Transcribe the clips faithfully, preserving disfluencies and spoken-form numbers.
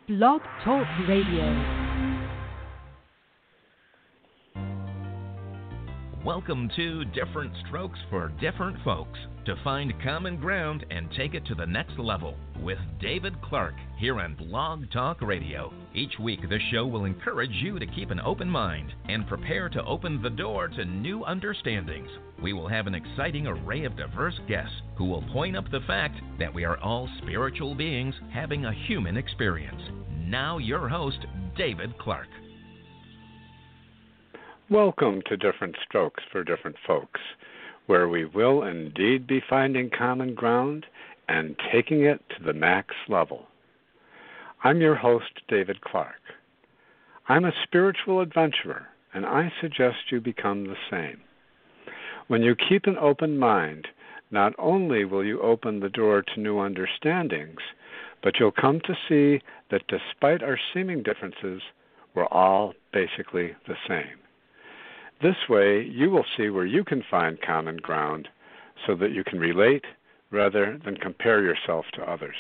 Blog Talk Radio. Welcome to Different Strokes for Different Folks, to find common ground and take it to the next level with David Clark here on Blog Talk Radio. Each week, the show will encourage you to keep an open mind and prepare to open the door to new understandings. We will have an exciting array of diverse guests who will point up the fact that we are all spiritual beings having a human experience. Now, your host, David Clark. Welcome to Different Strokes for Different Folks, where we will indeed be finding common ground and taking it to the max level. I'm your host, David Clark. I'm a spiritual adventurer, and I suggest you become the same. When you keep an open mind, not only will you open the door to new understandings, but you'll come to see that despite our seeming differences, we're all basically the same. This way, you will see where you can find common ground so that you can relate rather than compare yourself to others.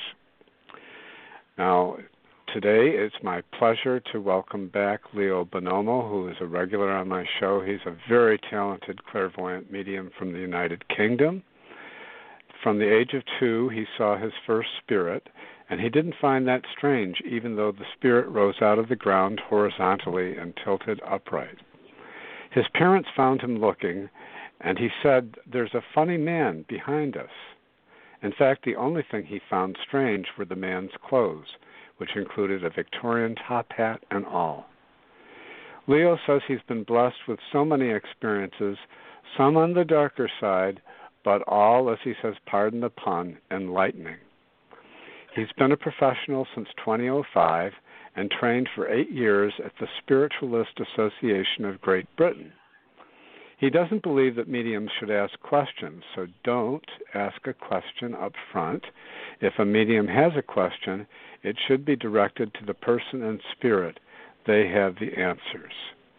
Now, today it's my pleasure to welcome back Leo Bonomo, who is a regular on my show. He's a very talented clairvoyant medium from the United Kingdom. From the age of two, he saw his first spirit, and he didn't find that strange, even though the spirit rose out of the ground horizontally and tilted upright. His parents found him looking, and he said, "There's a funny man behind us." In fact, the only thing he found strange were the man's clothes, which included a Victorian top hat and all. Leo says he's been blessed with so many experiences, some on the darker side, but all, as he says, pardon the pun, enlightening. He's been a professional since two thousand five, and trained for eight years at the Spiritualist Association of Great Britain. He doesn't believe that mediums should ask questions, so don't ask a question up front. If a medium has a question, it should be directed to the person in spirit. They have the answers.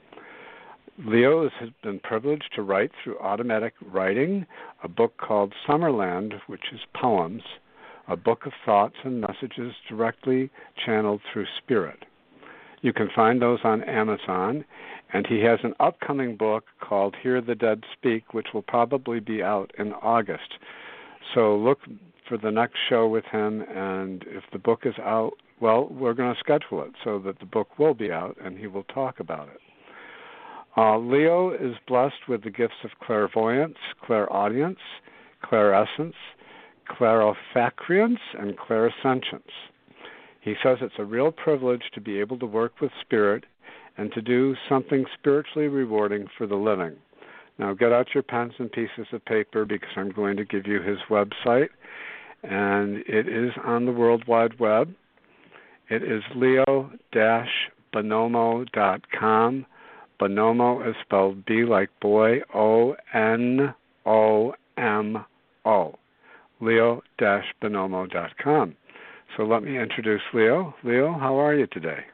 Leo has been privileged to write through automatic writing a book called Summerland, which is poems, a book of thoughts and messages directly channeled through spirit. You can find those on Amazon, and he has an upcoming book called Hear the Dead Speak, which will probably be out in August. So look for the next show with him, and if the book is out, well, we're going to schedule it so that the book will be out, and he will talk about it. Uh, Leo is blessed with the gifts of clairvoyance, clairaudience, clairessence, clairofacriance, and clairsentience. He says it's a real privilege to be able to work with spirit and to do something spiritually rewarding for the living. Now get out your pens and pieces of paper, because I'm going to give you his website, and it is on the World Wide Web. It is leo dash bonomo dot com. Bonomo is spelled B like boy, O N O M O. leo dash bonomo dot com. So let me introduce Leo. Leo, how are you today?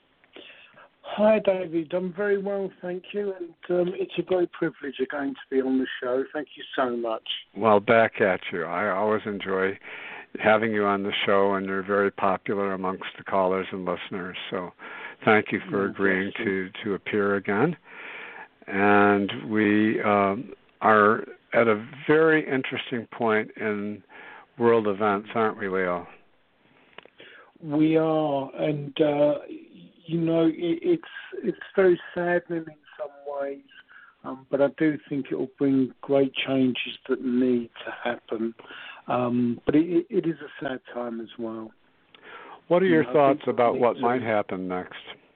Hi, David. I'm very well, thank you. And um, it's a great privilege again to be on the show. Thank you so much. Well, back at you. I always enjoy having you on the show, and you're very popular amongst the callers and listeners. So thank you for Oh, agreeing you. to, to appear again. And we um, are at a very interesting point in world events, aren't we, Leo? We are, and uh, you know, it, it's it's very saddening in some ways, um, but I do think it will bring great changes that need to happen. Um, but it, it is a sad time as well. What are your you know, thoughts about what to, might happen next?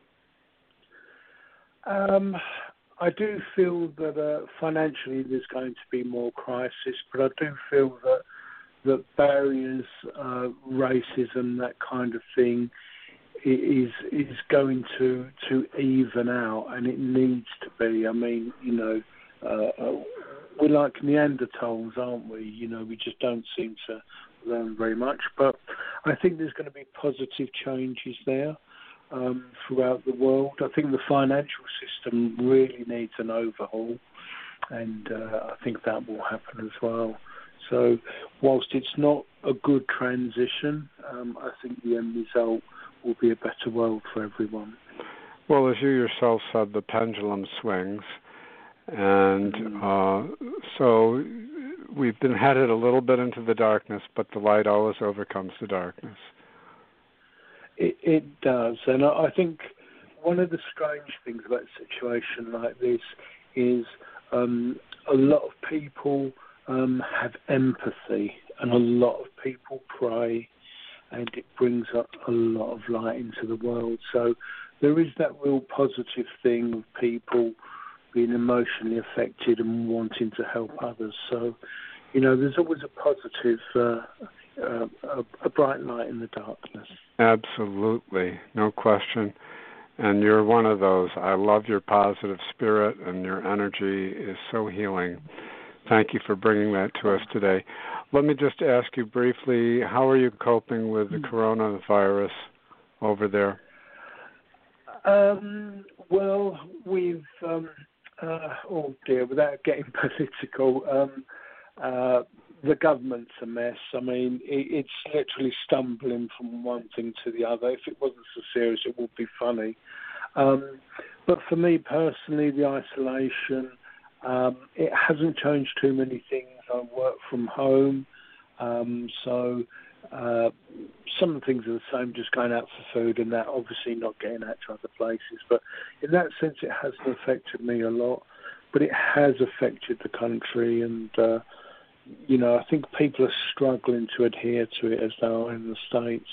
Um, I do feel that uh, financially there's going to be more crisis, but I do feel that that barriers, uh, racism, that kind of thing, is is going to to even out, and it needs to be. I mean, you know, uh, we're like Neanderthals, aren't we? You know, we just don't seem to learn very much. But I think there's going to be positive changes there um, throughout the world. I think the financial system really needs an overhaul, and uh, I think that will happen as well. So whilst it's not a good transition, um, I think the end result will be a better world for everyone. Well, as you yourself said, the pendulum swings, and uh, so we've been headed a little bit into the darkness, but the light always overcomes the darkness. It, it does, and I, I think one of the strange things about a situation like this is um, a lot of people um, have empathy, and a lot of people pray, and it brings up a lot of light into the world. So there is that real positive thing of people being emotionally affected and wanting to help others. So, you know, there's always a positive, uh, uh, a, a bright light in the darkness. Absolutely, no question. And you're one of those. I love your positive spirit, and your energy is so healing. Thank you for bringing that to us today. Let me just ask you briefly, how are you coping with the coronavirus over there? Um, well, we've, um, uh, oh dear, without getting political, um, uh, the government's a mess. I mean, it, it's literally stumbling from one thing to the other. If it wasn't so serious, it would be funny. Um, but for me personally, the isolation, um, it hasn't changed too many things. I work from home, um, so uh, some of the things are the same, just going out for food and that, obviously not getting out to other places. But in that sense, it hasn't affected me a lot, but it has affected the country, and uh, you know, I think people are struggling to adhere to it as they are in the States.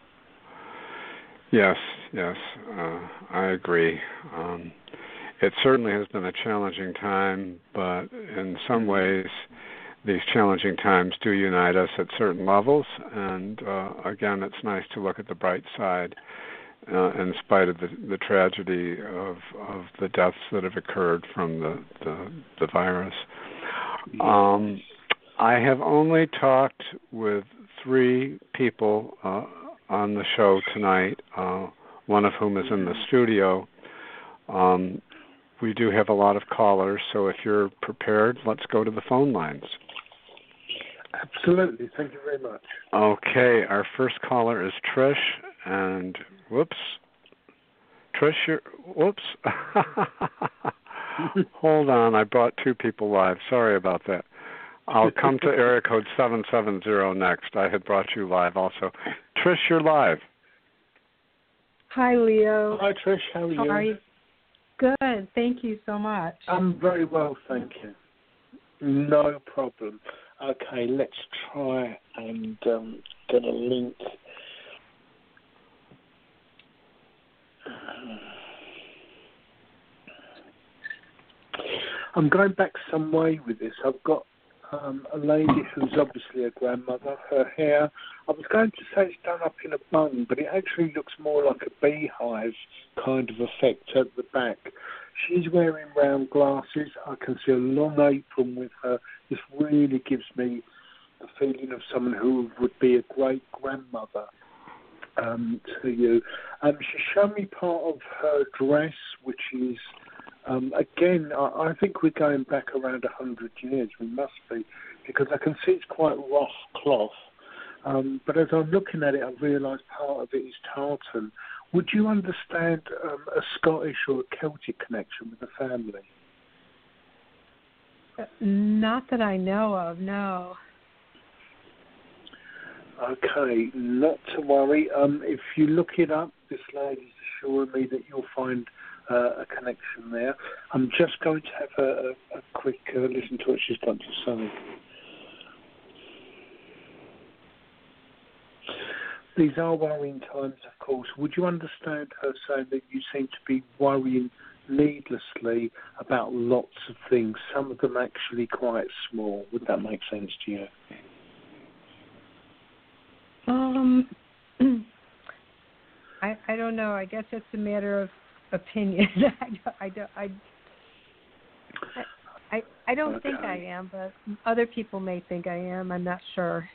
Yes, yes, uh, I agree. Um, it certainly has been a challenging time, but in some ways, these challenging times do unite us at certain levels. And uh, again, it's nice to look at the bright side, uh, in spite of the, the tragedy of, of the deaths that have occurred from the the, the virus. Um, I have only talked with three people uh, on the show tonight, uh, one of whom is in the studio. Um, we do have a lot of callers, so if you're prepared, let's go to the phone lines. Absolutely. Thank you very much. Okay, our first caller is Trish, and whoops. Trish, you're, whoops. Hold on, I brought two people live. Sorry about that. I'll come to area code seven seven zero next. I had brought you live also. Trish, you're live. Hi, Leo. Hi, Trish. How are you? How are you? Good. Thank you so much. I'm very well, thank you. No problem. Okay, let's try and um, get a link. I'm going back some way with this. I've got um, a lady who's obviously a grandmother. Her hair, I was going to say it's done up in a bun, but it actually looks more like a beehive kind of effect at the back. She's wearing round glasses. I can see a long apron with her. This really gives me the feeling of someone who would be a great grandmother um, to you. Um, she showed me part of her dress, which is, um, again, I, I think we're going back around one hundred years. We must be, because I can see it's quite rough cloth. Um, but as I'm looking at it, I realise part of it is tartan. Would you understand um, a Scottish or a Celtic connection with the family? Uh, not that I know of, no. Okay, not to worry. Um, if you look it up, this lady's assuring me that you'll find uh, a connection there. I'm just going to have a, a, a quick uh, listen to what she's got to say. These are worrying times, of course. Would you understand her saying that you seem to be worrying needlessly about lots of things, some of them actually quite small? Would that make sense to you? Um, I I don't know. I guess it's a matter of opinion. I don't. I don't. I, I, I don't okay. think I am, but other people may think I am. I'm not sure.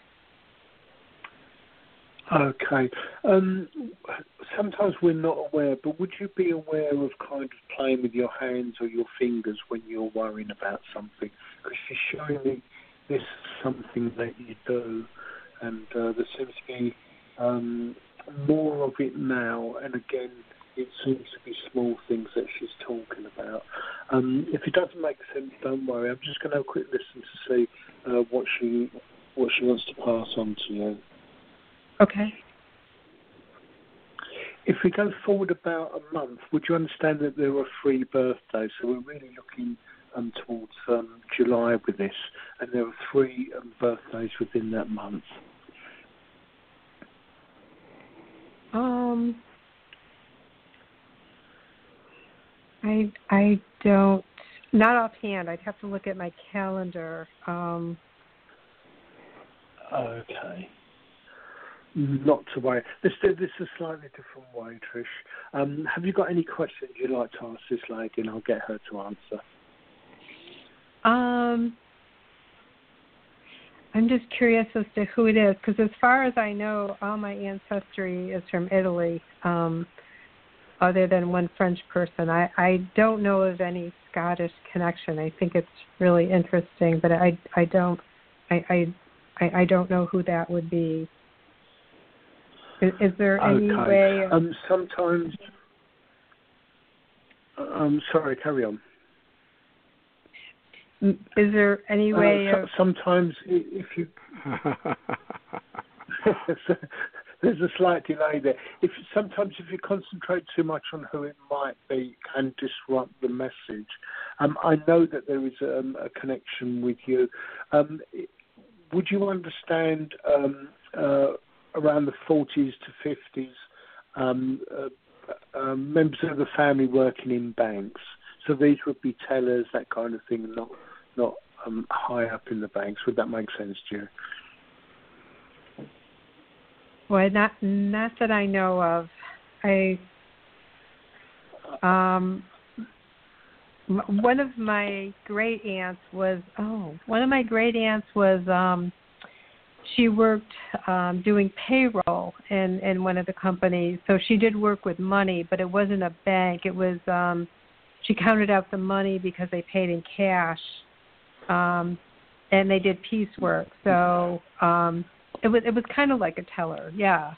Okay. Um, sometimes we're not aware, but would you be aware of kind of playing with your hands or your fingers when you're worrying about something? Because she's showing me this is something that you do, and uh, there seems to be um, more of it now, and again, it seems to be small things that she's talking about. Um, if it doesn't make sense, don't worry. I'm just going to have a quick listen to see uh, what she what she wants to pass on to you. Okay. If we go forward about a month, would you understand that there are three birthdays? So we're really looking um, towards um, July with this, and there are three um, birthdays within that month. Um, I I don't, not offhand. I'd have to look at my calendar. Um, okay. Not to worry. This, this is a slightly different way, Trish. Um, have you got any questions you'd like to ask this lady, and I'll get her to answer? Um, I'm just curious as to who it is, because as far as I know, all my ancestry is from Italy, um, other than one French person. I, I don't know of any Scottish connection. I think it's really interesting, but I I don't I I, I don't know who that would be. Is, is there any okay. way? Of... Um, sometimes. Um, sorry, carry on. Is there any way? Uh, so, of... Sometimes, if you. There's a slight delay there. If sometimes if you concentrate too much on who it might be, it can disrupt the message. Um, I know that there is um, a connection with you. Um, would you understand um, uh, around the forties to fifties um, uh, uh, members of the family working in banks? So these would be tellers, that kind of thing, not not um, high up in the banks. Would that make sense to you? Well, not not that I know of. I um one of my great aunts was oh one of my great aunts was um she worked um doing payroll in in one of the companies. So she did work with money, but it wasn't a bank. It was um she counted out the money because they paid in cash, um and they did piecework. So um It was it was kind of like a teller, yeah.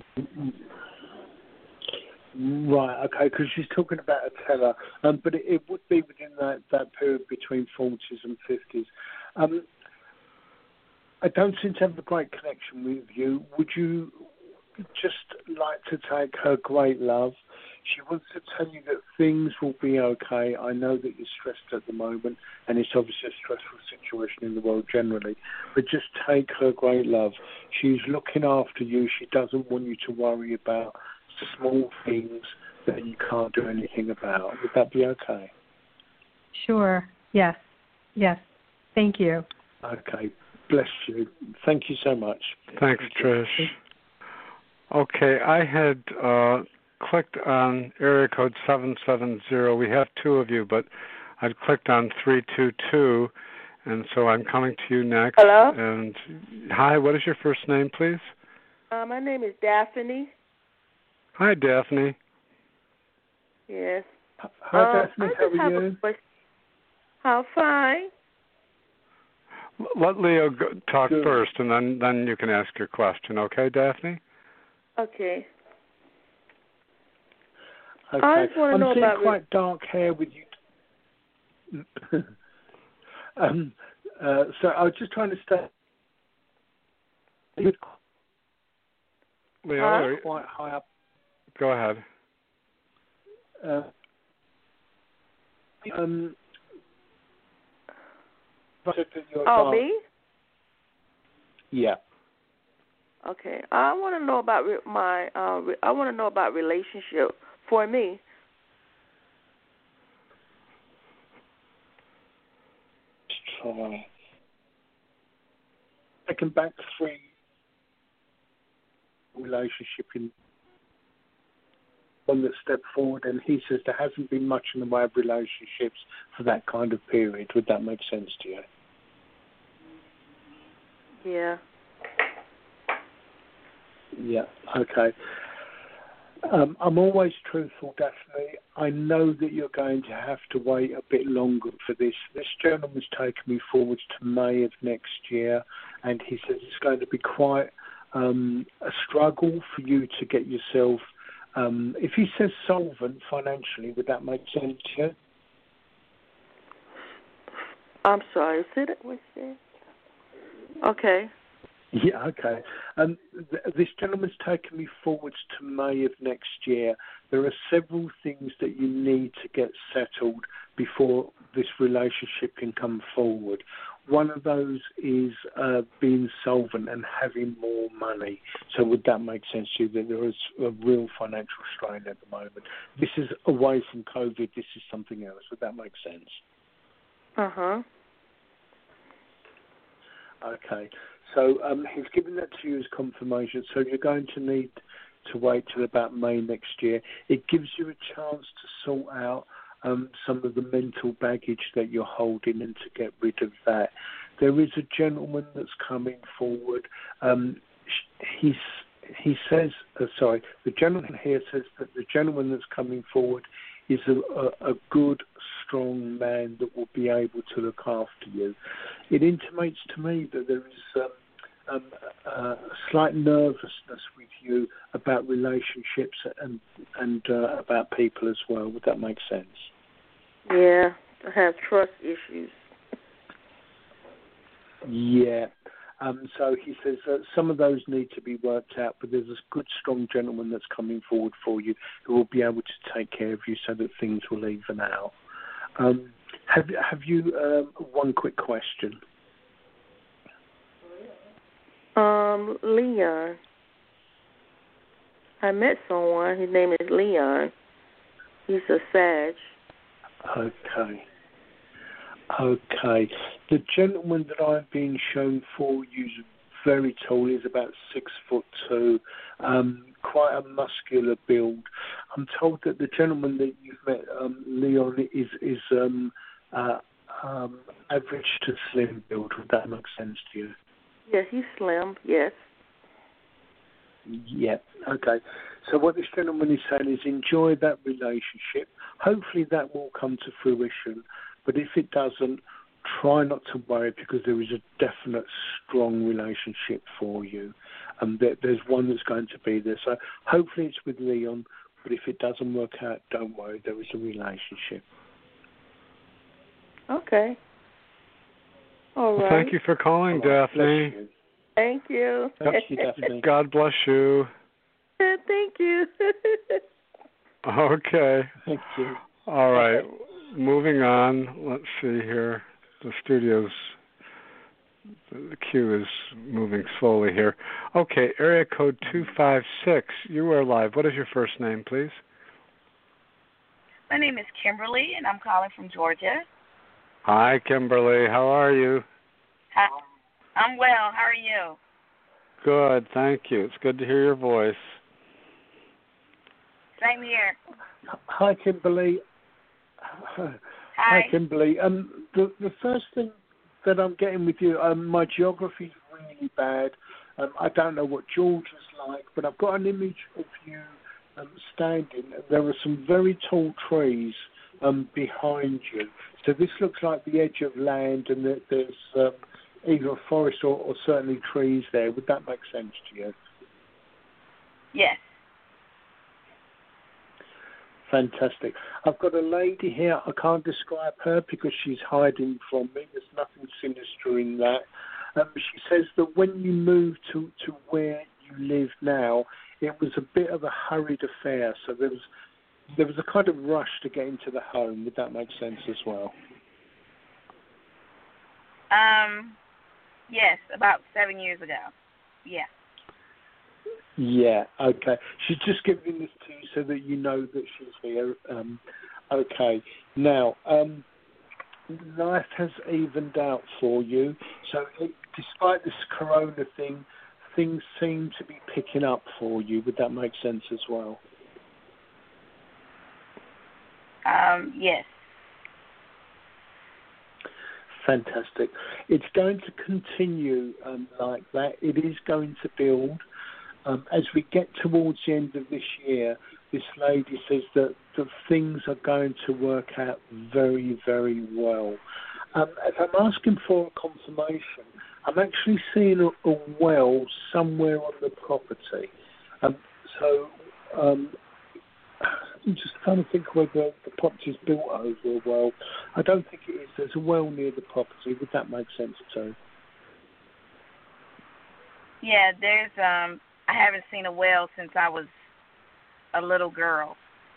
Right, okay, because she's talking about a teller, um, but it, it would be within that, that period between forties and fifties. Um, I don't seem to have a great connection with you. Would you just like to take her great love? She wants to tell you that things will be okay. I know that you're stressed at the moment, and it's obviously a stressful situation in the world generally, but just take her great love. She's looking after you. She doesn't want you to worry about small things that you can't do anything about. Would that be okay? Sure. Yes. Yes. Thank you. Okay. Bless you. Thank you so much. Thanks, Trish. Okay, I had uh, clicked on area code seven seven zero. We have two of you, but I'd clicked on three two two, and so I'm coming to you next. Hello? And hi, what is your first name, please? Uh, my name is Daphne. Hi, Daphne. Yes. Hi, uh, Daphne. I How just are have you? A question. How fine. Let Leo go, talk Good. first, and then, then you can ask your question, okay, Daphne? Okay. Okay. I just want to I'm know seeing about quite dark hair with you. um, uh, so I was just trying to stay Leo, Huh? are you- quite high up. go ahead. Uh, um, I said that you're Oh, dark. me? Yeah. Okay. I want to know about re- my. Uh, re- I want to know about relationship for me. Let's try. Taking back three relationship in one that stepped forward, and he says there hasn't been much in the way of relationships for that kind of period. Would that make sense to you? Yeah. Yeah, okay. Um, I'm always truthful, Daphne. I know that you're going to have to wait a bit longer for this. This gentleman's taken me forwards to May of next year, and he says it's going to be quite um, a struggle for you to get yourself. Um, if he says solvent financially, would that make sense to you? I'm sorry. Say that what you said. Okay. Yeah, okay. Um, th- this gentleman's taken me forwards to May of next year. There are several things that you need to get settled before this relationship can come forward. One of those is uh, being solvent and having more money. So would that make sense to you, that there is a real financial strain at the moment? This is away from COVID. This is something else. Would that make sense? Uh-huh. Okay. So um, he's given that to you as confirmation. So you're going to need to wait till about May next year. It gives you a chance to sort out um, some of the mental baggage that you're holding and to get rid of that. There is a gentleman that's coming forward. Um, he's, he says, uh, sorry, the gentleman here says that the gentleman that's coming forward is a, a, a good, strong man that will be able to look after you. It intimates to me that there is um, um, a slight nervousness with you about relationships and and uh, about people as well. Would that make sense? Yeah, I have trust issues. Yeah. Um, so he says that some of those need to be worked out, but there's a good, strong gentleman that's coming forward for you who will be able to take care of you so that things will even out. Um, have, have you, um, one quick question? Um, Leon. I met someone. His name is Leon. He's a Sag. Okay. Okay. The gentleman that I've been shown for you is very tall. He's about six foot two, um, quite a muscular build. I'm told that the gentleman that you've met, um, Leon, is is um, uh, um, average to slim build. Would that make sense to you? Yeah, he's slim. Yes. Yeah. Okay. So what this gentleman is saying is enjoy that relationship. Hopefully that will come to fruition. But if it doesn't, try not to worry because there is a definite strong relationship for you. And there, there's one that's going to be there. So hopefully it's with Leon. But if it doesn't work out, don't worry. There is a relationship. Okay. All right. Well, thank you for calling, All right. Daphne. You. Thank you. Thank you, Daphne. God bless you. Thank you. Okay. Thank you. All right. Moving on. Let's see here. The studio's, the queue is moving slowly here. Okay. Area code two five six. You are live. What is your first name, please? My name is Kimberly, and I'm calling from Georgia. Hi, Kimberly. How are you? Hi. I'm well. How are you? Good. Thank you. It's good to hear your voice. Same here. Hi, Kimberly. Hi. Hi, Kimberly. Um, the the first thing that I'm getting with you, um, my geography is really bad. Um, I don't know what Georgia's like, but I've got an image of you um, standing. There are some very tall trees um, behind you. So this looks like the edge of land, and that there's um, either a forest or, or certainly trees there. Would that make sense to you? Yes. Fantastic. I've got a lady here. I can't describe her because she's hiding from me. There's nothing sinister in that. Um, she says that when you moved to, to where you live now, it was a bit of a hurried affair. So there was there was a kind of rush to get into the home. Would that make sense as well? Um, yes, about seven years ago. Yeah. Yeah, okay. She's just giving this to you so that you know that she's here. Um, okay. Now, um, life has evened out for you. So it, despite this corona thing, things seem to be picking up for you. Would that make sense as well? Um, yes. Fantastic. It's going to continue um, like that. It is going to build. Um, as we get towards the end of this year, this lady says that, that things are going to work out very, very well. Um, as I'm asking for a confirmation, I'm actually seeing a, a well somewhere on the property. Um, so um, I'm just trying to think whether the property's built over a well. I don't think it is. There's a well near the property. Would that make sense too? Yeah, there's. Um, I haven't seen a well since I was a little girl.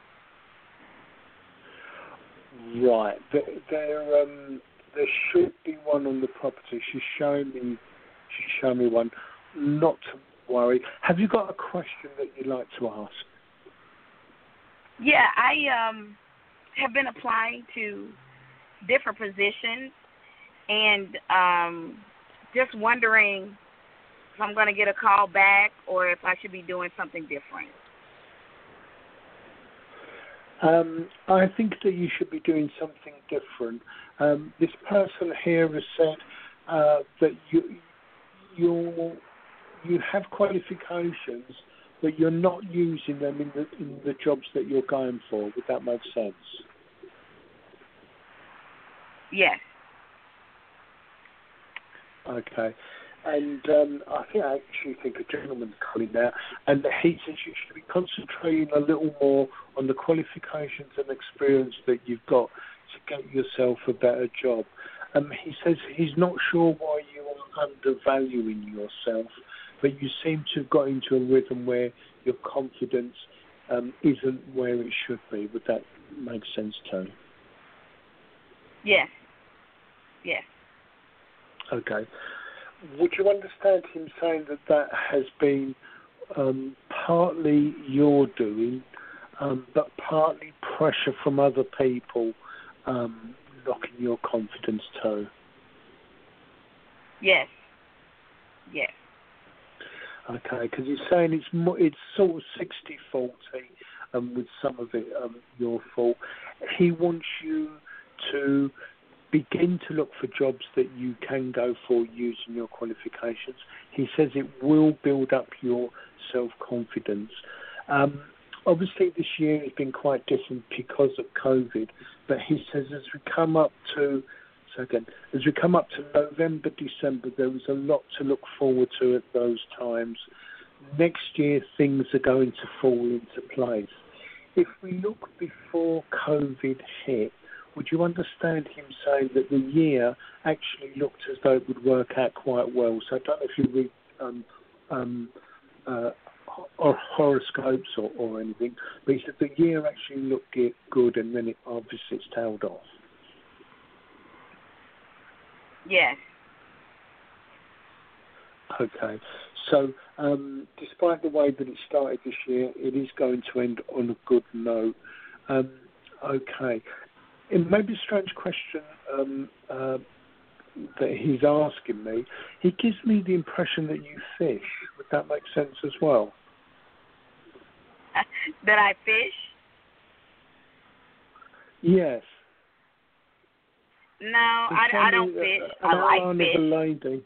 Right. There, there, um, there should be one on the property. She's showing me. She's showing me one. Not to worry. Have you got a question that you'd like to ask? Yeah, I um have been applying to different positions, and um, just wondering if I'm going to get a call back or if I should be doing something different. Um, I think that you should be doing something different. Um, this person here has said uh, that you you you have qualifications, but you're not using them in the in the jobs that you're going for. Would that make sense? Yes. Okay. And um, I think I actually think a gentleman's calling now, and he says you should be concentrating a little more on the qualifications and experience that you've got to get yourself a better job. Um, he says he's not sure why you are undervaluing yourself, but you seem to have got into a rhythm where your confidence um, isn't where it should be. Would that make sense, Tony? Yes. Yes. Okay. Would you understand him saying that that has been um, partly your doing, um, but partly pressure from other people um, knocking your confidence too? Yes. Yes. Okay, because he's saying it's mo- it's sort of sixty forty um, with some of it um, your fault. He wants you to begin to look for jobs that you can go for using your qualifications. He says it will build up your self-confidence. Um, obviously, this year has been quite different because of COVID, but he says as we come up to, so again, as we come up to November, December, there was a lot to look forward to at those times. Next year, things are going to fall into place. If we look before COVID hit, would you understand him saying that the year actually looked as though it would work out quite well? So I don't know if you read um, um, uh, or horoscopes or, or anything, but he said the year actually looked good and then it obviously it's tailed off. Yes. Okay. So um, despite the way that it started this year, it is going to end on a good note. Um, okay. It may be a strange question um, uh, that he's asking me. He gives me the impression that you fish. Would that make sense as well? That I fish? Yes. No, I, I don't fish. An I like fish. Of a lady.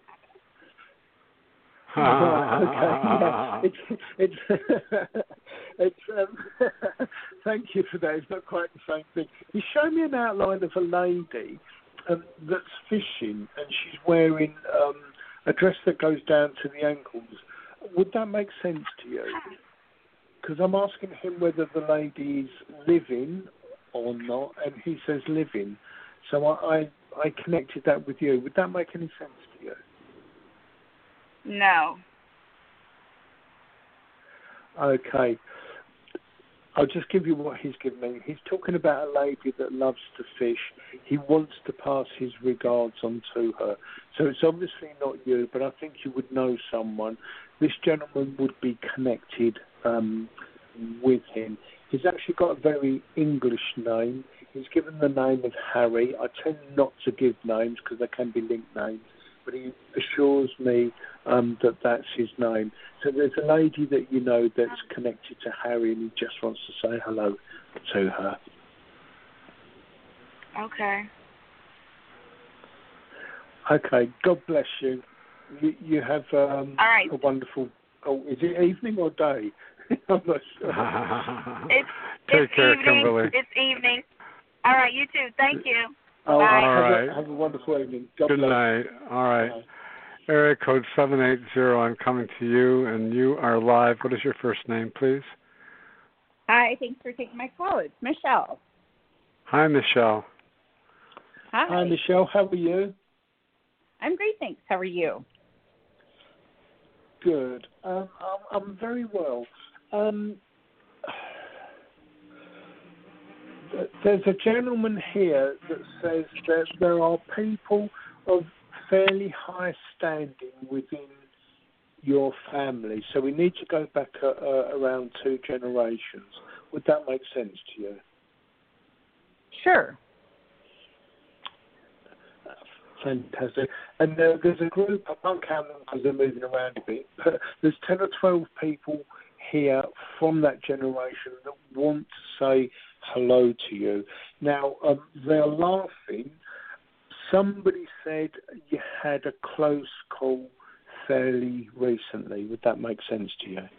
Right, okay, yeah. It's, it's, it's, um, thank you for that. It's not quite the same thing. He showed me an outline of a lady um, that's fishing, and she's wearing um, a dress that goes down to the ankles. Would that make sense to you? Because I'm asking him whether the lady is living or not, and he says living. So I, I, I connected that with you. Would that make any sense to you? No. Okay. I'll just give you what he's given me. He's talking about a lady that loves to fish. He wants to pass his regards on to her. So it's obviously not you, but I think you would know someone. This gentleman would be connected um, with him. He's actually got a very English name. He's given the name of Harry. I tend not to give names because they can be linked names, but he assures me um, that that's his name. So there's a lady that you know that's connected to Harry, and he just wants to say hello to her. Okay. Okay, God bless you. You, you have um, All right. a wonderful... Oh, is it evening or day? I'm not sure. It's, Take it's care, evening. Kimberly. It's evening. All right, you too. Thank you. Oh, Bye. have, All right. a, have a wonderful evening. God Good bless. night. All right. Bye. Area code seven eight zero, I'm coming to you, and you are live. What is your first name, please? Hi, thanks for taking my call. It's Michelle. Hi, Michelle. Hi. Hi, Michelle. How are you? I'm great, thanks. How are you? Good. Um, I'm, I'm very well. Um, there's a gentleman here that says that there are people of fairly high standing within your family, so we need to go back uh, uh, around two generations. Would that make sense to you? Sure. Fantastic. And uh, there's a group, I can't count them because they're moving around a bit, but there's ten or twelve people here from that generation that want to say hello to you. Now, um, they're laughing. Somebody said you had a close call fairly recently. Would that make sense to you?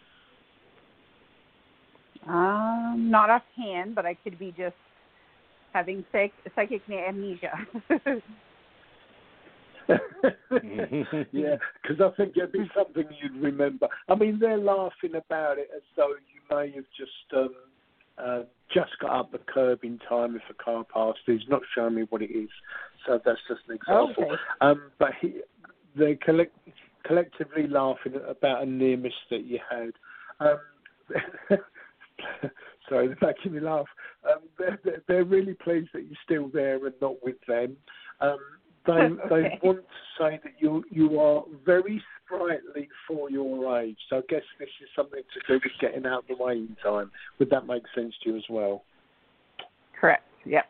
Um, not offhand, but I could be just having psych- psychic amnesia. Yeah, because I think it'd be something you'd remember. I mean, they're laughing about it as though you may have just um, uh, just got up the curb in time if a car passed. He's not showing me what it is, so that's just an example. Okay. Um, but he, they're collect- collectively laughing about a near miss that you had. Um, sorry, they're making me laugh. Um, they're, they're, they're really pleased that you're still there and not with them. Um, They Okay. they want to say that you you are very sprightly for your age. So I guess this is something to do with getting out of the way in time. Would that make sense to you as well? Correct. Yep.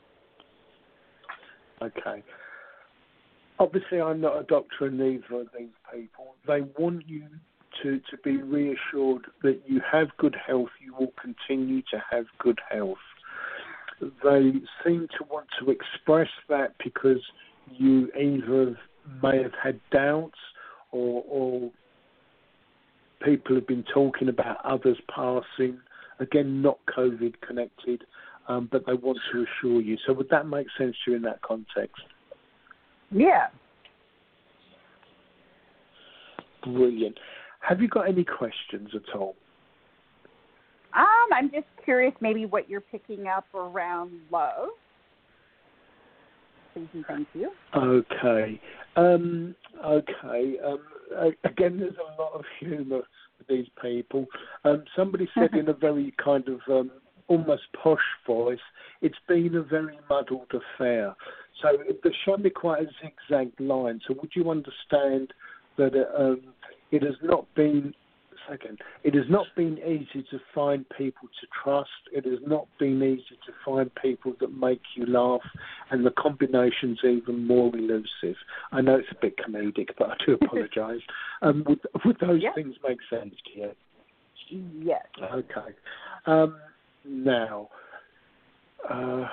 Okay. Obviously, I'm not a doctor, and neither are these people. They want you to, to be reassured that you have good health. You will continue to have good health. They seem to want to express that because you either may have had doubts or, or people have been talking about others passing, again, not COVID connected, um, but they want to assure you. So would that make sense to you in that context? Yeah. Brilliant. Have you got any questions at all? Um, I'm just curious maybe what you're picking up around love. Please and thank you. Okay. Um, okay. Um, again, there's a lot of humour with these people. Um, somebody said in a very kind of um, almost posh voice, it's been a very muddled affair. So they show me quite a zigzag line. So would you understand that it, um, it has not been Second, it has not been easy to find people to trust. It has not been easy to find people that make you laugh, and the combination's even more elusive. I know it's a bit comedic, but I do apologise. um, would, would those yeah. things make sense to you? Yes. Okay. Um, now, uh,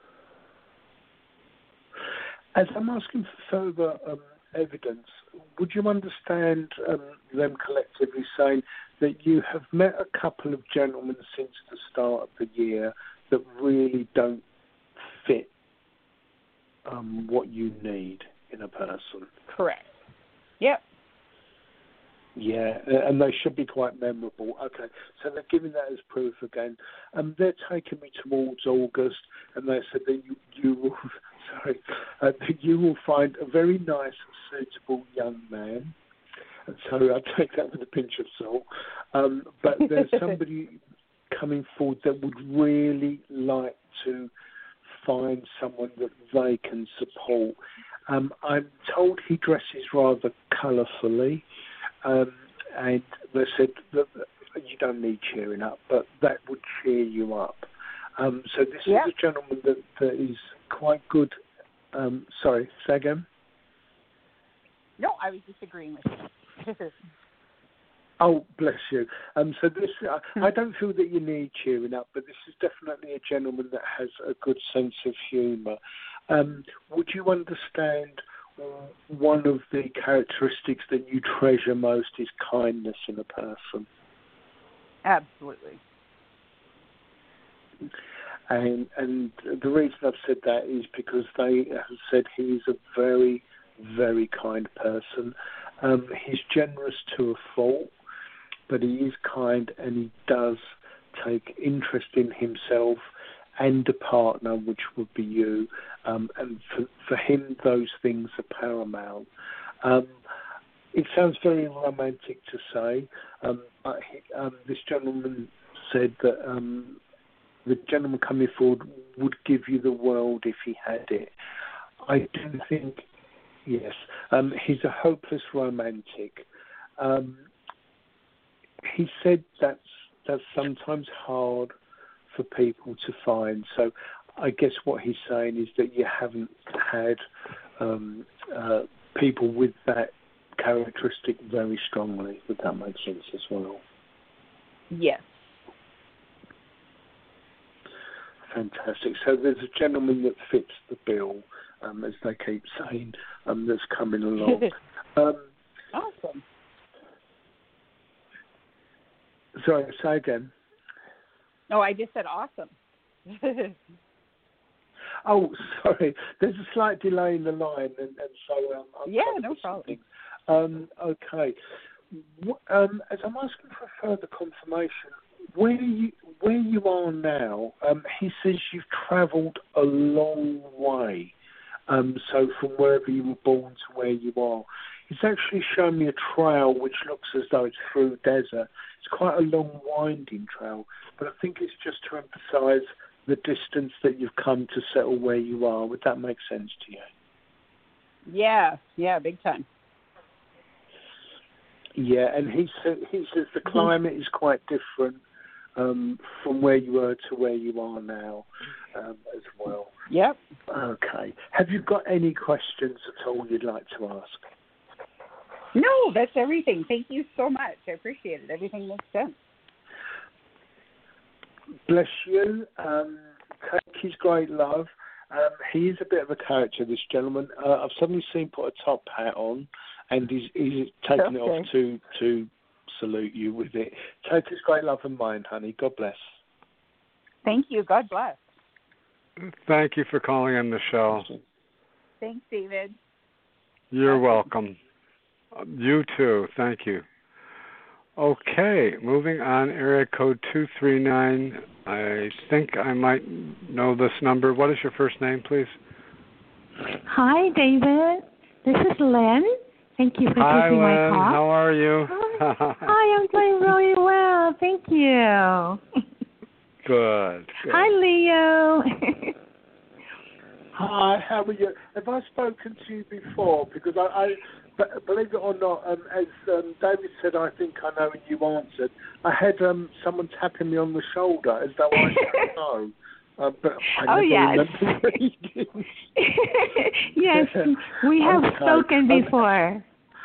as I'm asking for further um, evidence, would you understand um, them collectively saying that you have met a couple of gentlemen since the start of the year that really don't fit um, what you need in a person? Correct. Yep. Yeah, and they should be quite memorable. Okay, so they're giving that as proof again. Um, they're taking me towards August, and they said that you, you will, sorry, uh, that you will find a very nice, suitable young man. And so I take that with a pinch of salt. Um, but there's somebody coming forward that would really like to find someone that they can support. Um, I'm told he dresses rather colourfully. Um, and they said that you don't need cheering up, but that would cheer you up. Um, so this yeah. is a gentleman that, that is quite good. Um, sorry, say again? No, I was disagreeing with you. Oh, bless you. Um, so this, uh, I don't feel that you need cheering up, but this is definitely a gentleman that has a good sense of humour. Um, would you understand one of the characteristics that you treasure most is kindness in a person? Absolutely. And and the reason I've said that is because they have said he's a very very kind person. Um, he's generous to a fault, but he is kind, and he does take interest in himself and a partner, which would be you. Um, and for, for him, those things are paramount. Um, it sounds very romantic to say. Um, but he, um, this gentleman said that um, the gentleman coming forward would give you the world if he had it. I do think, yes, um, he's a hopeless romantic. Um, he said that's that's sometimes hard for people to find. So I guess what he's saying is that you haven't had um, uh, people with that characteristic very strongly. Would that make sense as well? Yes. Fantastic. So there's a gentleman that fits the bill, um, as they keep saying, um, that's coming along. um, awesome. Sorry, say again. Oh, I just said awesome. Oh, sorry. There's a slight delay in the line, and, and so um, I'm yeah, no problem. Um, okay. Um, as I'm asking for further confirmation, where you where you are now, um, he says you've travelled a long way. Um, so from wherever you were born to where you are, he's actually shown me a trail which looks as though it's through desert. It's quite a long, winding trail, but I think it's just to emphasise the distance that you've come to settle where you are. Would that make sense to you? Yeah, yeah, big time. Yeah, and he said he says the climate is quite different um, from where you were to where you are now um, as well. Yep. Okay. Have you got any questions at all you'd like to ask? No, that's everything. Thank you so much. I appreciate it. Everything makes sense. Bless you. Um, take his great love. Um, he is a bit of a character, this gentleman. Uh, I've suddenly seen put a top hat on, and he's, he's taken okay. it off to, to salute you with it. Take his great love and mine, honey. God bless. Thank you. God bless. Thank you for calling in the show. Thanks, David. You're welcome. You too. Thank you. Okay, moving on. Area code two three nine. I think I might know this number. What is your first name, please? Hi, David. This is Lynn. Thank you for Hi, taking Lynn. my call. How are you? Hi. Hi, I'm doing really well. Thank you. Good. Good. Hi, Leo. Hi, how are you? Have I spoken to you before? Because I, I but believe it or not, um, as um, David said, I think I know and you answered. I had um, someone tapping me on the shoulder as though I should know. Uh, but I oh, never yes. remember reading. Yes, we have okay. spoken um, before.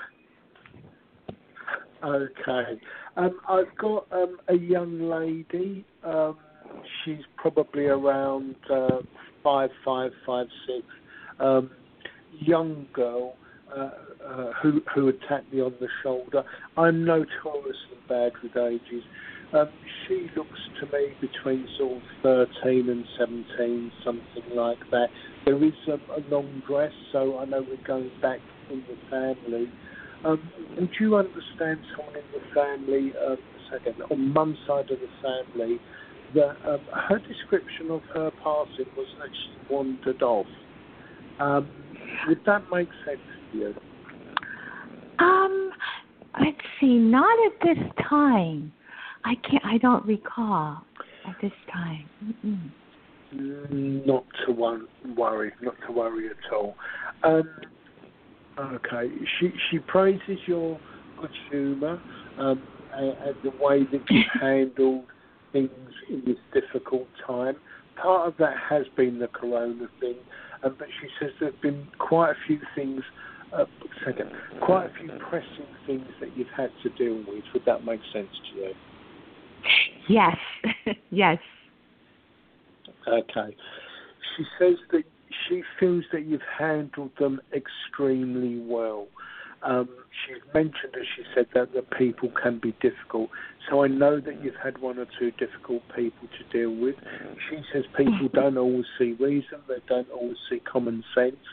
Okay. Um, I've got um, a young lady. Um, she's probably around uh, five, five, five, six. Um, young girl uh, uh, who who attacked me on the shoulder. I'm notoriously bad with ages. Um, she looks to me between sort of thirteen and seventeen, something like that. There is um, a long dress, so I know we're going back in the family. Um, would you understand someone in the family, um, second, on mum's side of the family, that um, her description of her passing was that she wandered off? Um, would that make sense to you? Um, let's see. Not at this time. I can't. I don't recall at this time. Mm-mm. Not to won- worry. Not to worry at all. Um, okay. She she praises your good humour um, and, and the way that you handled things in this difficult time. Part of that has been the corona thing, um, but she says there have been quite a few things. Uh, second, quite a few pressing things that you've had to deal with. Would that make sense to you? Yes. Yes. Okay. She says that she feels that you've handled them extremely well. Um, she's mentioned, as she said, that the people can be difficult. So I know that you've had one or two difficult people to deal with. She says people don't always see reason, they don't always see common sense.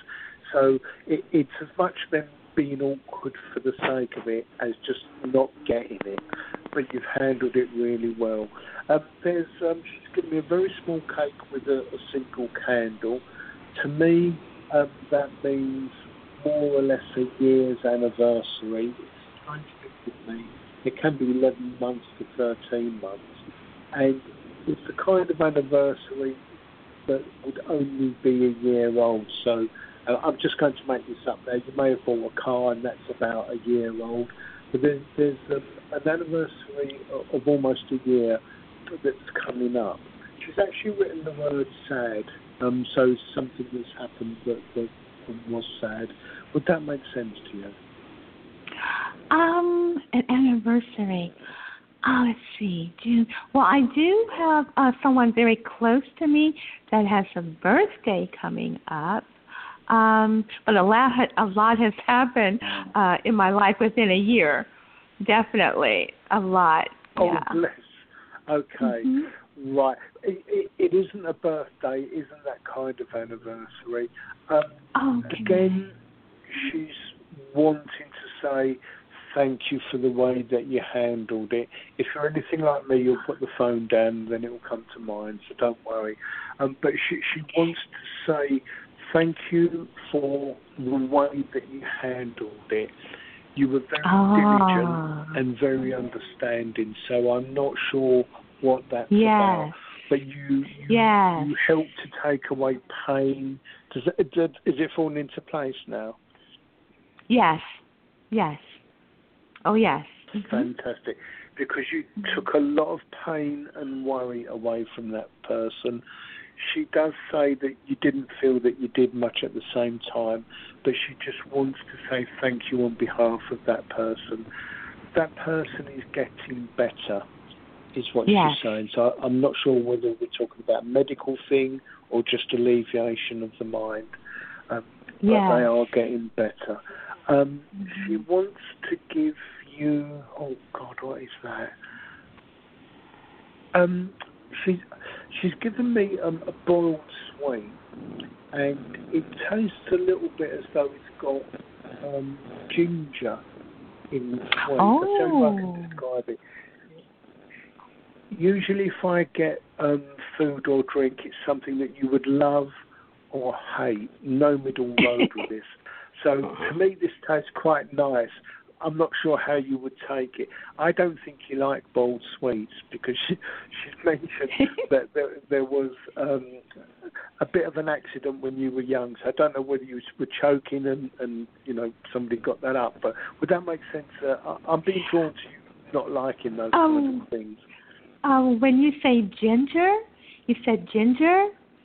So it, it's as much them being awkward for the sake of it as just not getting it. But you've handled it really well. Um, there's um, she's given me a very small cake with a, a single candle. To me, um, that means more or less a year's anniversary. It's strange to with me. It can be eleven months to thirteen months. And it's the kind of anniversary that would only be a year old. So uh, I'm just going to make this up there. You may have bought a car and that's about a year old. But there's, there's um, an anniversary of, of almost a year that's coming up. She's actually written the word sad. Um, so something that's happened that, that was sad. Would that make sense to you? Um, an anniversary. Oh, let's see. June. Well, I do have uh, someone very close to me that has a birthday coming up. Um, but a lot, a lot has happened uh, in my life within a year. Definitely, a lot. Oh, yeah. bless. Okay, mm-hmm. Right. It, it, it isn't a birthday. It isn't that kind of anniversary. Um, okay. Again, she's wanting to say thank you for the way that you handled it. If you're anything like me, you'll put the phone down, then it will come to mind, so don't worry. Um, but she, she wants to say thank you for the way that you handled it. You were very oh. diligent and very understanding, so I'm not sure what that's yes. about. But you, you, yes. you helped to take away pain. Does it, does, is it falling into place now? Yes. Yes. Oh, yes. Mm-hmm. Fantastic. Because you took a lot of pain and worry away from that person. She does say that you didn't feel that you did much at the same time, but she just wants to say thank you on behalf of that person. That person is getting better, is what yes. she's saying. So I'm not sure whether we're talking about a medical thing or just alleviation of the mind. Um, but yes. they are getting better. Um, mm-hmm. She wants to give you... Oh, God, what is that? Um, she's, she's given me um, a boiled sweet, and it tastes a little bit as though it's got um, ginger in the sweet. Oh. I'll tell you how I can describe it. Usually if I get um, food or drink, it's something that you would love or hate. No middle road with this. So to me, this tastes quite nice. I'm not sure how you would take it. I don't think you like boiled sweets because she, she mentioned that there, there was um, a bit of an accident when you were young. So I don't know whether you were choking and, and you know, somebody got that up. But would that make sense? Uh, I'm being drawn to you not liking those um, kinds of things. Uh, when you say ginger, you said ginger?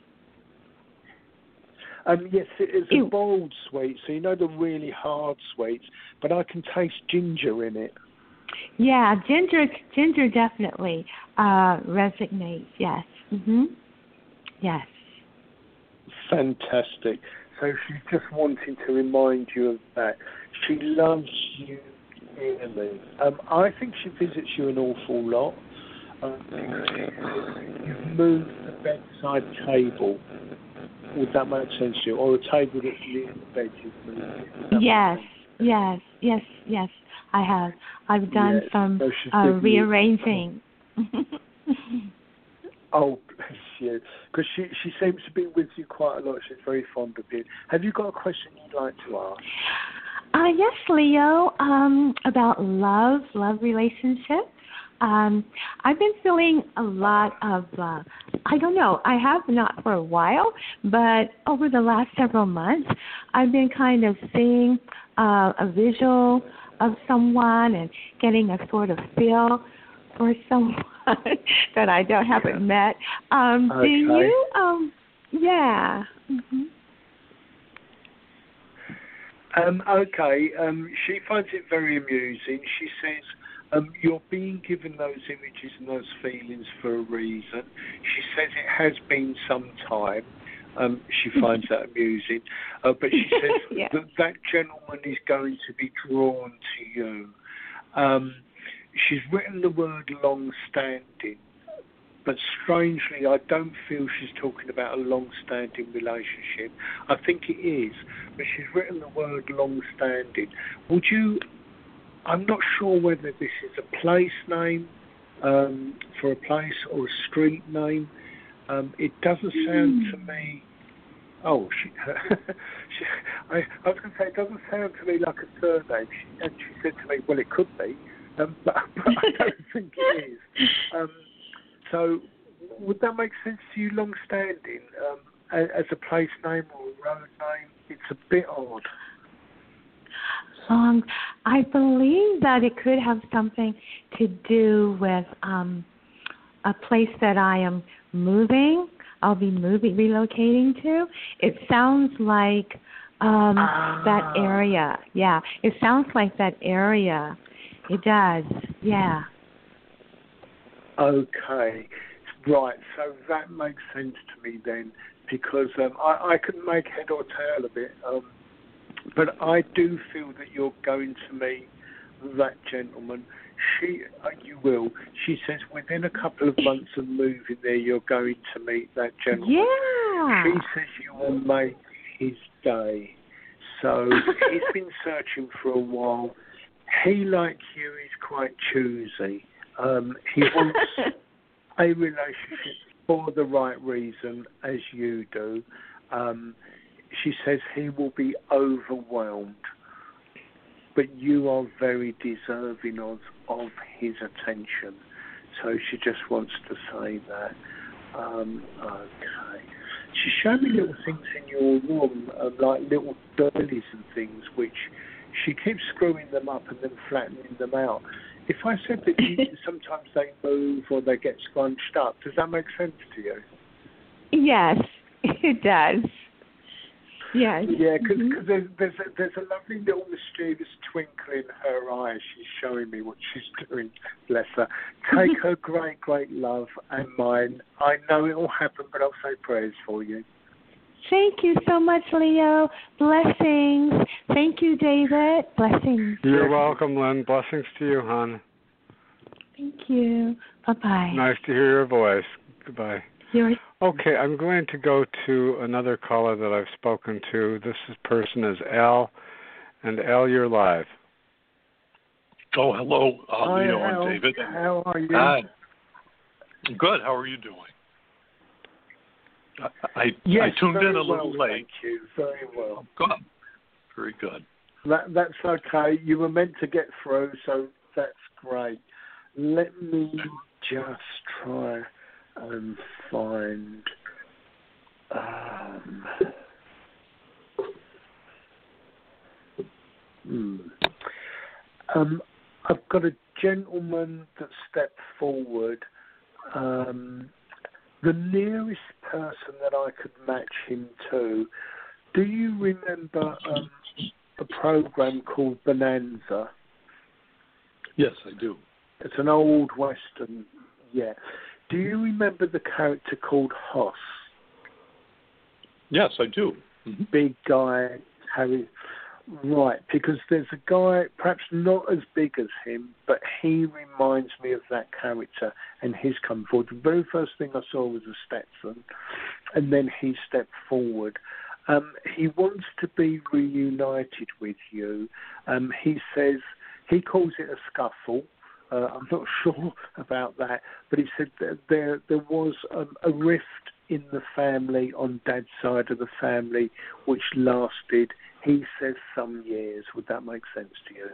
Um, yes, it's a boiled sweet, so you know the really hard sweets, but I can taste ginger in it. Yeah, ginger ginger definitely uh, resonates, yes. Mm-hmm. Yes. Fantastic. So she's just wanting to remind you of that. She loves you dearly. Um, I think she visits you an awful lot. Um, you've moved the bedside table. Would that make sense to you? Or a table that's near the bed you've moved? Yes, yes, yes, yes, I have. I've done yes. some so uh, rearranging. Oh, bless you. Because she, she seems to be with you quite a lot. She's very fond of you. Have you got a question you'd like to ask? Uh, yes, Leo, um, about love, love relationships. Um, I've been feeling a lot of, uh, I don't know, I have not for a while, but over the last several months, I've been kind of seeing uh, a visual of someone and getting a sort of feel for someone that I don't haven't met. Um, okay. Do you, um, yeah. Mm-hmm. Um, okay, um, she finds it very amusing. She says, Um, you're being given those images and those feelings for a reason. She says it has been some time. Um, she finds that amusing. Uh, but she says yeah. that that gentleman is going to be drawn to you. Um, she's written the word long-standing. but strangely, I don't feel she's talking about a long-standing relationship. I think it is, but she's written the word long-standing. Would you? I'm not sure whether this is a place name um, for a place or a street name. Um, it doesn't sound mm. to me. Oh, she, she, I, I was going to say, it doesn't sound to me like a surname. She, and she said to me, well, it could be, um, but, but I don't think it is. Um, so would that make sense to you, long-standing, um, as a place name or a road name? It's a bit odd. Long, I believe that it could have something to do with um, a place that I am moving. I'll be moving, relocating to. It sounds like um, ah. that area. Yeah, it sounds like that area. It does. Yeah. Okay. Right. So that makes sense to me then, because um, I, I can make head or tail of it, um, but I do feel that you're going to meet that gentleman. She, uh, you will. She says within a couple of months of moving there, you're going to meet that gentleman. Yeah. She says you will make his day. So he's been searching for a while. He, like you, is quite choosy. Um, he wants a relationship for the right reason, as you do. Um, she says he will be overwhelmed, but you are very deserving of, of his attention. So she just wants to say that. Um, okay. She showed me little things in your room, uh, like little dollies and things, which she keeps screwing them up and then flattening them out. If I said that you, sometimes they move or they get scrunched up, does that make sense to you? Yes, it does. Yes. Yeah, because mm-hmm. there's, there's, a, there's a lovely little mysterious twinkle in her eye. She's showing me what she's doing, bless her. Take her great, great love and mine. I know it will happen, but I'll say prayers for you. Thank you so much, Leo. Blessings. Thank you, David. Blessings. You're welcome, Lynn. Blessings to you, hon. Thank you. Bye-bye. Nice to hear your voice. Goodbye. You're... Okay, I'm going to go to another caller that I've spoken to. This person is Al, and Al, you're live. Oh, hello, uh, Hi, Leo Al. and David. How are you? Hi. Good. How are you doing? I I, yes, I tuned in a little well, late. Thank you. Very well. Good. Very good. That, that's okay. You were meant to get through, so that's great. Let me just try and find. Um, hmm. um, I've got a gentleman that stepped forward. Um, the nearest person that I could match him to. Do you remember um, a program called Bonanza? Yes, I do. It's an old Western, yeah. Do you remember the character called Hoss? Yes, I do. Mm-hmm. Big guy, Harry. Right, because there's a guy, perhaps not as big as him, but he reminds me of that character, and he's come forward. The very first thing I saw was a Stetson, and then he stepped forward. Um, he wants to be reunited with you. Um, he says, he calls it a scuffle. Uh, I'm not sure about that, but he said that there there was um, a rift in the family on Dad's side of the family, which lasted, he says, some years. Would that make sense to you?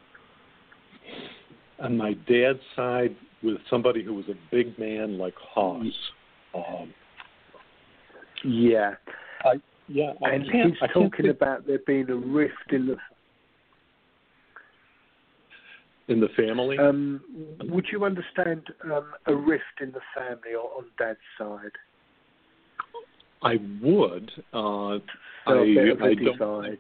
On my dad's side, with somebody who was a big man like Hoss. Um, yeah. I, yeah, I and can't, he's I talking can't think... about there being a rift in the in the family. Um, would you understand um, a rift in the family or on Dad's side? I would. Uh, so I, a bit of a I divide.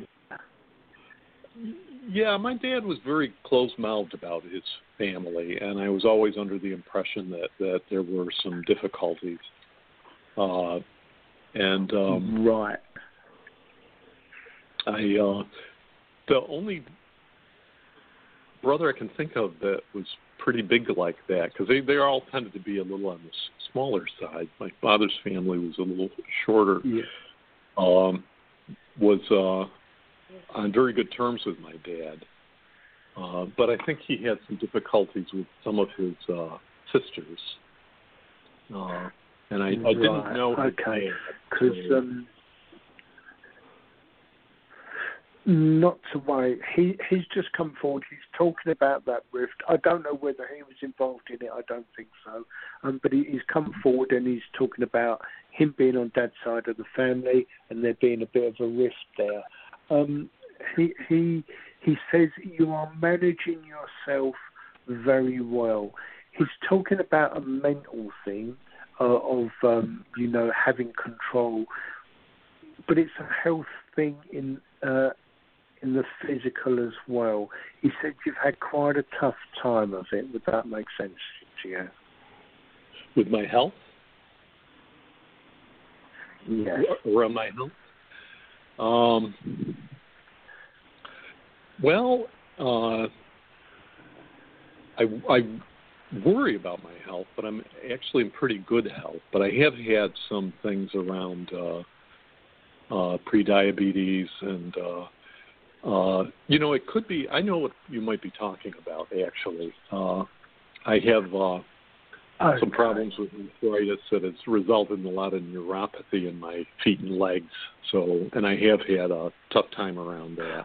Yeah, my dad was very close-mouthed about his family, and I was always under the impression that, that there were some difficulties. Uh, and um, right. I uh, the only brother I can think of that was pretty big like that, because they, they all tended to be a little on the smaller side. My father's family was a little shorter. Yeah. Um, was uh, on very good terms with my dad. Uh, but I think he had some difficulties with some of his uh, sisters. Uh, and I, I right. didn't know. Okay. Because um, not to worry. He he's just come forward. He's talking about that rift. I don't know whether he was involved in it. I don't think so. Um, but he, he's come forward and he's talking about him being on Dad's side of the family and there being a bit of a rift there. Um, he he he says you are managing yourself very well. He's talking about a mental thing uh, of um, you know having control, but it's a health thing in. Uh, in the physical as well. He said you've had quite a tough time of it. Would that make sense to you? With my health? Yes. Around my health? Um, well, uh, I, I worry about my health, but I'm actually in pretty good health. But I have had some things around uh, uh, pre-diabetes and uh, Uh, you know, it could be, I know what you might be talking about, actually. Uh, I have uh, okay. some problems with arthritis that has resulted in a lot of neuropathy in my feet and legs. So, and I have had a tough time around that.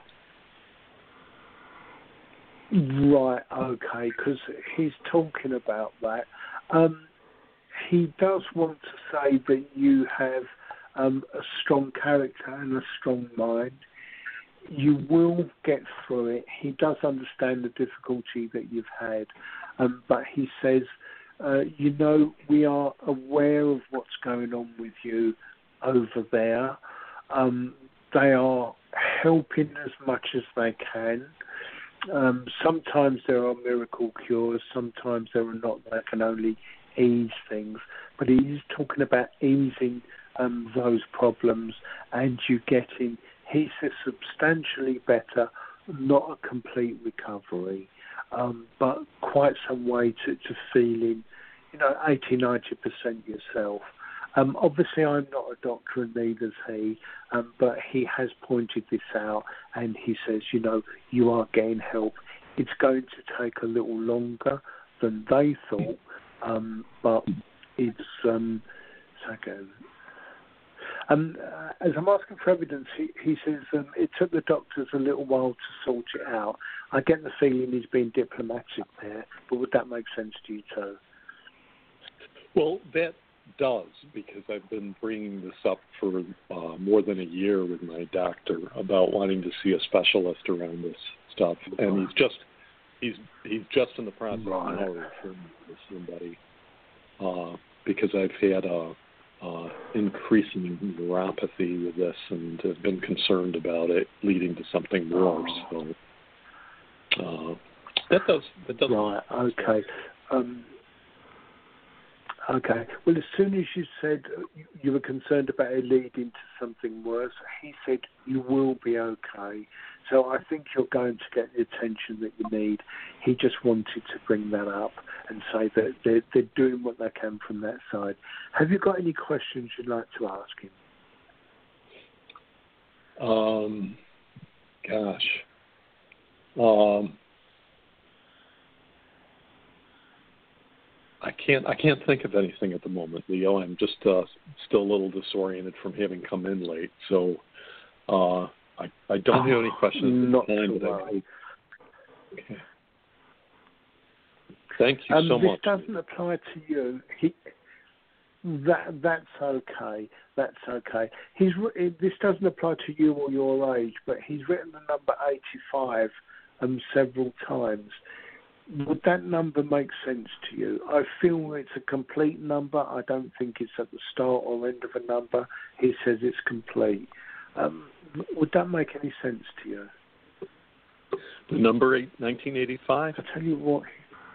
Right, okay, because he's talking about that. Um, he does want to say that you have um, a strong character and a strong mind. You will get through it. He does understand the difficulty that you've had, um, but he says, uh, you know, we are aware of what's going on with you over there. Um, they are helping as much as they can. Um, sometimes there are miracle cures, sometimes there are not. They can only ease things. But he is talking about easing um, those problems and you getting, he says, substantially better, not a complete recovery, um, but quite some way to, to feeling, you know, eighty, ninety percent yourself. Um, obviously, I'm not a doctor and neither is he, um, but he has pointed this out and he says, you know, you are getting help. It's going to take a little longer than they thought, um, but it's, um, second. Um, uh, as I'm asking for evidence, he, he says um, it took the doctors a little while to sort it out. I get the feeling he's being diplomatic there, but would that make sense to you too? Well, that does, because I've been bringing this up for uh, more than a year with my doctor about wanting to see a specialist around this stuff, and he's just he's he's just in the process right. now of referring to somebody uh, because I've had a uh, increasing neuropathy with this and have been concerned about it leading to something worse. So uh, that does that does right. Okay. Um, Okay. Well, as soon as you said you were concerned about it leading to something worse, he said you will be okay. So I think you're going to get the attention that you need. He just wanted to bring that up and say that they're, they're doing what they can from that side. Have you got any questions you'd like to ask him? Um, gosh. Um. I can't. I can't think of anything at the moment, Leo. I'm just uh, still a little disoriented from having come in late, so uh, I I don't have any questions. Not at the time, to worry. I, okay. Thank you um, so this much. This doesn't apply to you. He, that that's okay. That's okay. He's this doesn't apply to you or your age, but he's written the number eighty-five um, several times. Would that number make sense to you? I feel it's a complete number. I don't think it's at the start or end of a number. He says it's complete. Um, would that make any sense to you? The number eight, nineteen eighty-five? I'll tell you what.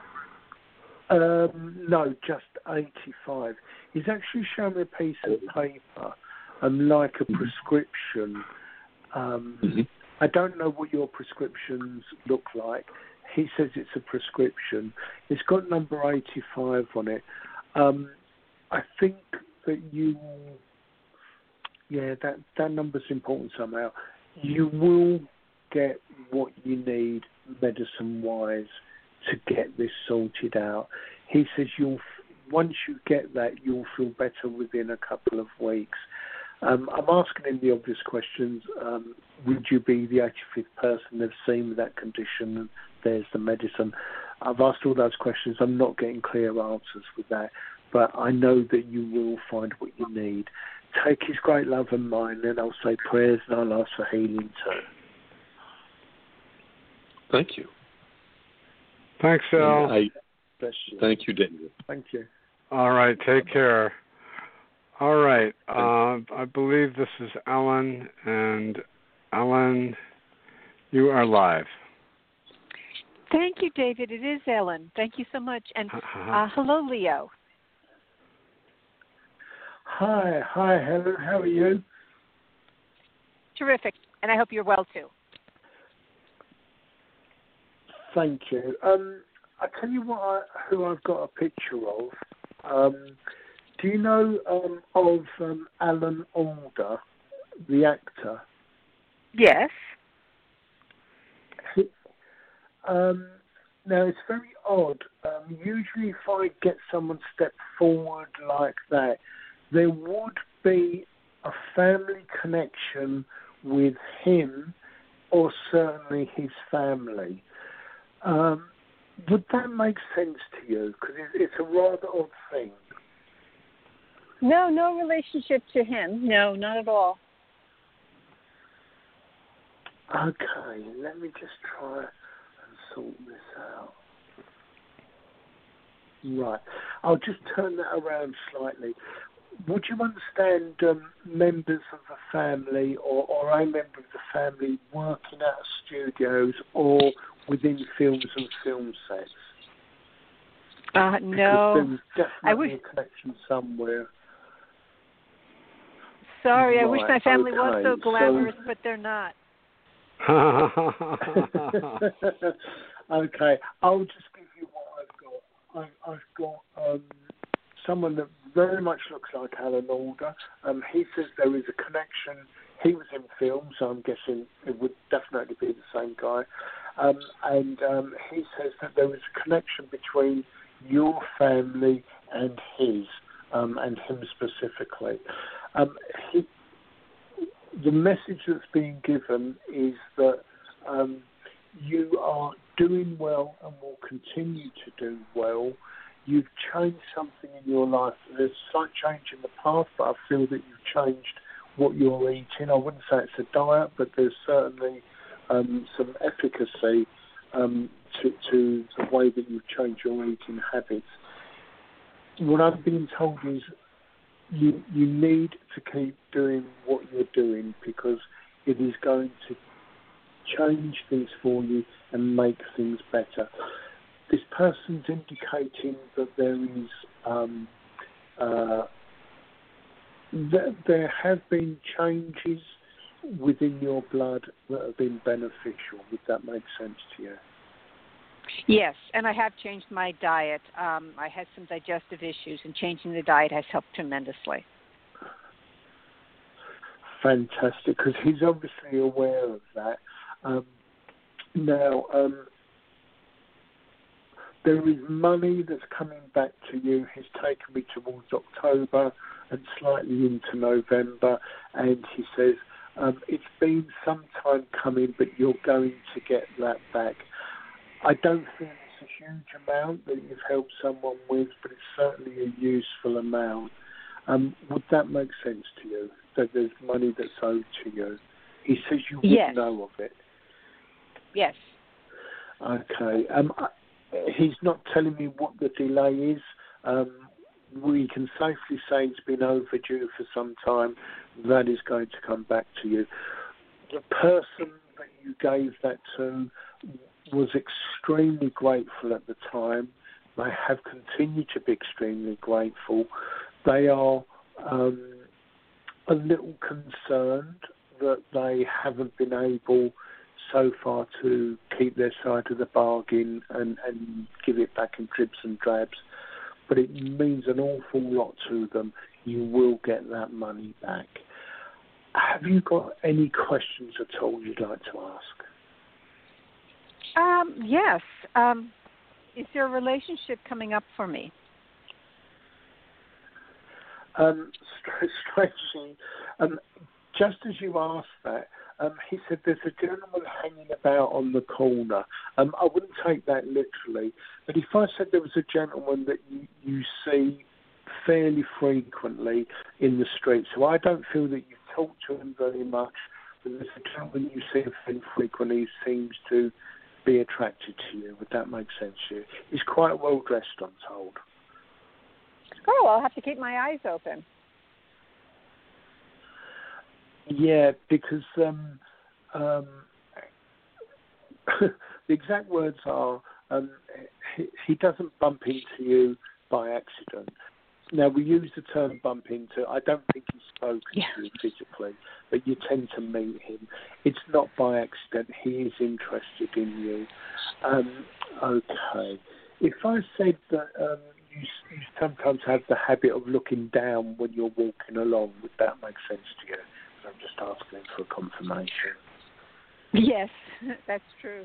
Um, no, just eighty-five. He's actually shown me a piece of paper, um, like a prescription. Um, mm-hmm. I don't know what your prescriptions look like. he says it's a prescription. It's got number eighty-five on it. Um, I think that you, yeah, that, that number's important somehow. You will get what you need medicine-wise to get this sorted out. He says you'll, once you get that, you'll feel better within a couple of weeks. Um, I'm asking him the obvious questions. Um, would you be the eighty-fifth person they've seen with that condition? And there's the medicine. I've asked all those questions. I'm not getting clear answers with that. But I know that you will find what you need. Take his great love and mine, and I'll say prayers, and I'll ask for healing too. Thank you. Thanks, Al. I, thank you, David. Thank you. All right, take care. All right, uh, I believe this is Ellen, and Ellen, you are live. Thank you, David. It is Ellen. Thank you so much. And uh, hello, Leo. Hi, hi, Helen. How are you? Terrific, and I hope you're well too. Thank you. Um, I tell you what, I, who I've got a picture of. Um, do you know um, of um, Alan Alda, the actor? Yes. He, um, now it's very odd. Um, usually, if I get someone step forward like that, there would be a family connection with him, or certainly his family. Um, would that make sense to you? Because it's a rather odd thing. No, no relationship to him. No, not at all. Okay, let me just try and sort this out. Right. I'll just turn that around slightly. Would you understand um, members of the family or, or a member of the family working out of studios or within films and film sets? Uh, no. Because there's definitely I wish... a connection somewhere. Sorry, right, I wish my family okay. was so glamorous, so... but they're not. Okay, I'll just give you what I've got. I've, I've got um, someone that very much looks like Alan Alda. Um, he says there is a connection. He was in film, so I'm guessing it would definitely be the same guy. Um, and um, he says that there is a connection between your family and his, um, and him specifically. Um, he, the message that's being given is that um, you are doing well and will continue to do well. You've changed something in your life. There's a slight change in the past, but I feel that you've changed what you're eating. I wouldn't say it's a diet, but there's certainly um, some efficacy um, to, to the way that you've changed your eating habits. What I'm being told is you you need to keep doing what you're doing because it is going to change things for you and make things better. This person's indicating that there is um, uh, that there have been changes within your blood that have been beneficial. Would that make sense to you? Yes, and I have changed my diet. Um, I had some digestive issues, and changing the diet has helped tremendously. Fantastic, because he's obviously aware of that. Um, now, um, there is money that's coming back to you. He's taken me towards October and slightly into November, and he says, um, it's been some time coming, but you're going to get that back. I don't think it's a huge amount that you've helped someone with, but it's certainly a useful amount. Um, would that make sense to you, that there's money that's owed to you? He says you would yes. know of it. Yes. Okay. Um, he's not telling me what the delay is. Um, we can safely say it's been overdue for some time. That is going to come back to you. The person that you gave that to was extremely grateful at the time. They have continued to be extremely grateful. They are um, a little concerned that they haven't been able so far to keep their side of the bargain and, and give it back in dribs and drabs, but it means an awful lot to them. You will get that money back. Have you got any questions at all you'd like to ask? Um, yes. Um, is there a relationship coming up for me? Um, strangely, um, just as you asked that, um, he said there's a gentleman hanging about on the corner. Um, I wouldn't take that literally, but if I said there was a gentleman that you, you see fairly frequently in the street, so I don't feel that you talk to him very much, but there's a gentleman you see fairly frequently seems to be attracted to you. Would that make sense to you? He's quite well dressed, I'm told. Oh, I'll have to keep my eyes open. Yeah, because um, um, the exact words are, um, he, he doesn't bump into you by accident. Now, we use the term bump into. I don't think he's spoken yeah. to you physically, but you tend to meet him. It's not by accident. He is interested in you. Um, okay. If I said that um, you, you sometimes have the habit of looking down when you're walking along, would that make sense to you? I'm just asking for a confirmation. Yes, that's true.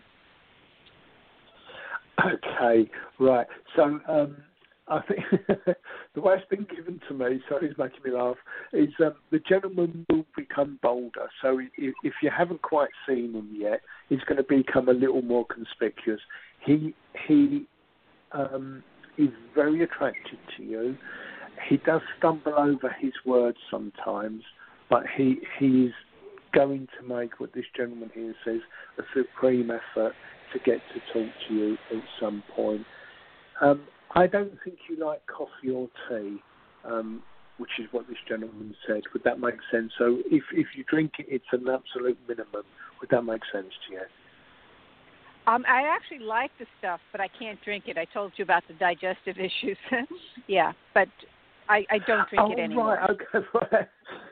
Okay, right. So um, I think the way it's been given to me, sorry, it's making me laugh, is um, the gentleman will become bolder. So if, if you haven't quite seen him yet, he's going to become a little more conspicuous. He he um, is very attracted to you. He does stumble over his words sometimes, but he he's going to make what this gentleman here says a supreme effort to get to talk to you at some point. Um, I don't think you like coffee or tea, um, which is what this gentleman said. Would that make sense? So if, if you drink it, it's an absolute minimum. Would that make sense to you? Um, I actually like the stuff, but I can't drink it. I told you about the digestive issues. Yeah, but I, I don't drink oh, it anymore. Right, okay, right.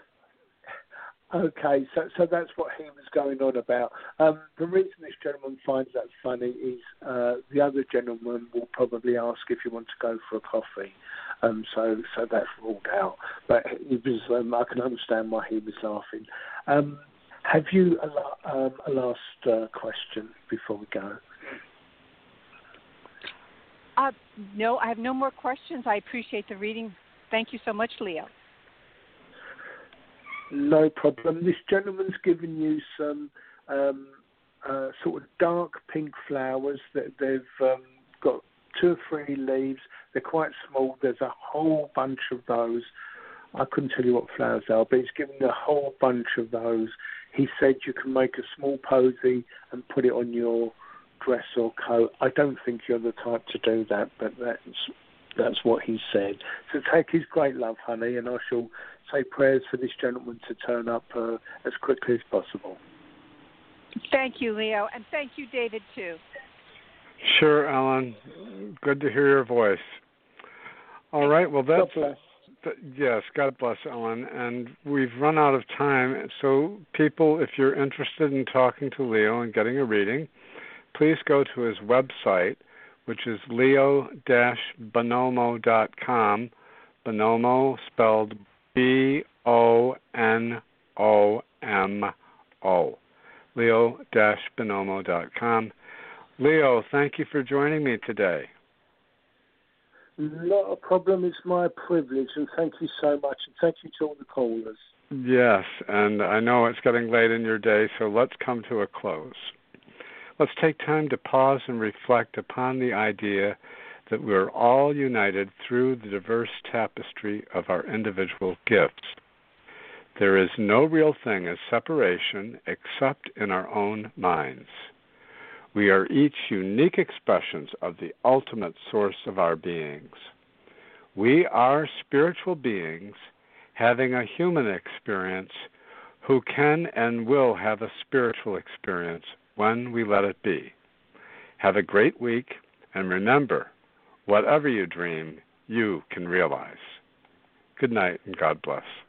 Okay, so so that's what he was going on about. Um, the reason this gentleman finds that funny is uh, the other gentleman will probably ask if you want to go for a coffee. Um, so so that's ruled out. But it was um, I can understand why he was laughing. Um, have you a, la- um, a last uh, question before we go? Uh, no, I have no more questions. I appreciate the reading. Thank you so much, Leo. No problem. This gentleman's given you some um, uh, sort of dark pink flowers that they've um, got two or three leaves. They're quite small. There's a whole bunch of those. I couldn't tell you what flowers they are, but he's given you a whole bunch of those. He said you can make a small posy and put it on your dress or coat. I don't think you're the type to do that, but that's that's what he said. So take his great love, honey, and I shall say prayers for this gentleman to turn up uh, as quickly as possible. Thank you, Leo, and thank you, David, too. Sure, Ellen. Good to hear your voice. All right, well, that's... God bless. Th- yes, God bless, Ellen. And we've run out of time, so people, if you're interested in talking to Leo and getting a reading, please go to his website, which is leo dash bonomo dot com. Bonomo spelled B O N O M O. leo dash bonomo dot com. Leo, thank you for joining me today. Not a problem. It's my privilege, and thank you so much. And thank you to all the callers. Yes, and I know it's getting late in your day, so let's come to a close. Let's take time to pause and reflect upon the idea that we're all united through the diverse tapestry of our individual gifts. There is no real thing as separation except in our own minds. We are each unique expressions of the ultimate source of our beings. We are spiritual beings having a human experience who can and will have a spiritual experience when we let it be. Have a great week, and remember, whatever you dream, you can realize. Good night, and God bless.